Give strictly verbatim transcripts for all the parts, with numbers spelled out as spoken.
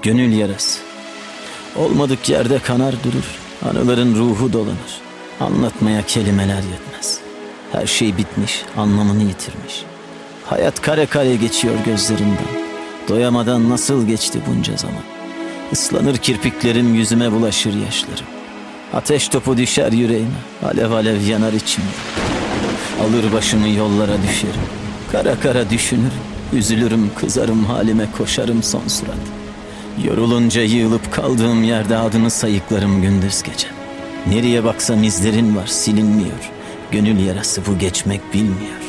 Gönül yarası. Olmadık yerde kanar durur, anıların ruhu dolanır. Anlatmaya kelimeler yetmez. Her şey bitmiş, anlamını yitirmiş. Hayat kare kare geçiyor gözlerinden. Doyamadan nasıl geçti bunca zaman. Islanır kirpiklerim, yüzüme bulaşır yaşlarım. Ateş topu düşer yüreğime, alev alev yanar içimde. Alır başımı yollara düşerim. Kara kara düşünürüm, üzülürüm, kızarım halime, koşarım son surat. Yorulunca yığılıp kaldığım yerde adını sayıklarım gündüz gece. Nereye baksam izlerin var, silinmiyor. Gönül yarası bu, geçmek bilmiyor.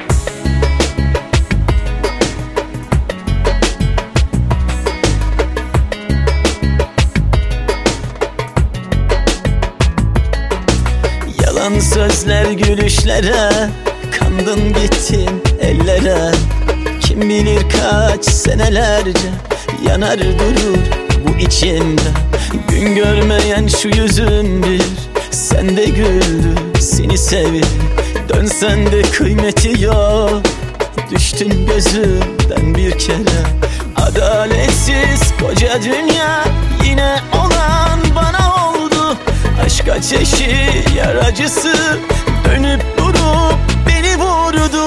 Yalan sözler gülüşlere, kandın gittin ellere. Kim bilir kaç senelerce yanar durur bu içimde. Gün görmeyen şu yüzüm bir sende güldü, seni sevdim. Dönsen de kıymeti yok, düştün gözümden bir kere. Adaletsiz koca dünya, yine olan bana oldu. Aşk ateşi, yar acısı, dönüp durup beni vurdu.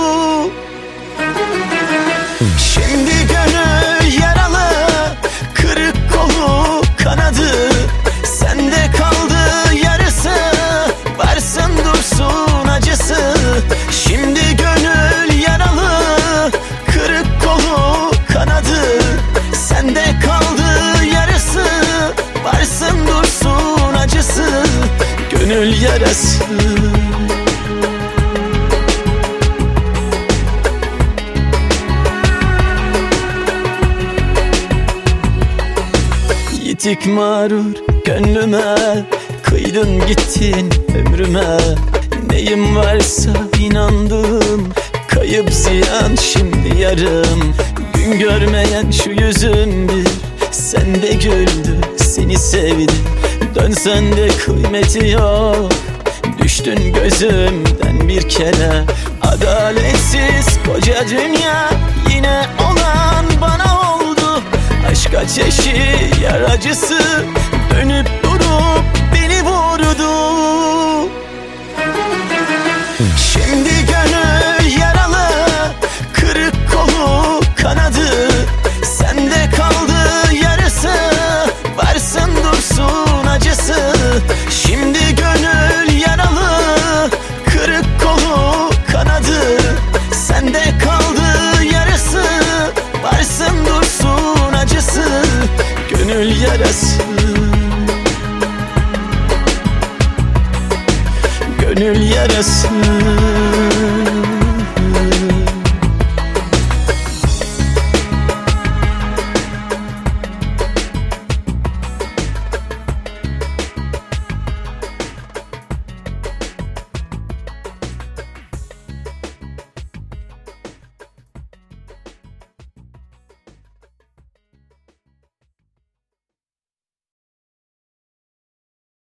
Şimdi gönül yaralı, kırık kolu kanadı, sende kaldı yarısı, varsın dursun acısı. Şimdi gönül yaralı, kırık kolu kanadı, sende kaldı yarısı, varsın dursun acısı. Gönül yarası. Yitik mağrur gönlüme, kıydın gittin ömrüme. Neyim varsa inandığım, kayıp ziyan şimdi yarım. Gün görmeyen şu yüzüm bir sende güldü, seni sevdim. Dönsen de kıymeti yok, düştün gözümden bir kere. Adaletsiz koca dünya, yine olan bana oldu. Aşk ateşi, yar acısı, dönüp durup beni vurdu. Şimdi gönül yaralı, kırık kolu kanadı, sende kaldı yarısı, varsın dursun acısı. Şimdi gönül yaralı, kırık kolu kanadı, sende kaldı yarısı, varsın dursun acısı. Gönül yarası. Gönül yarası.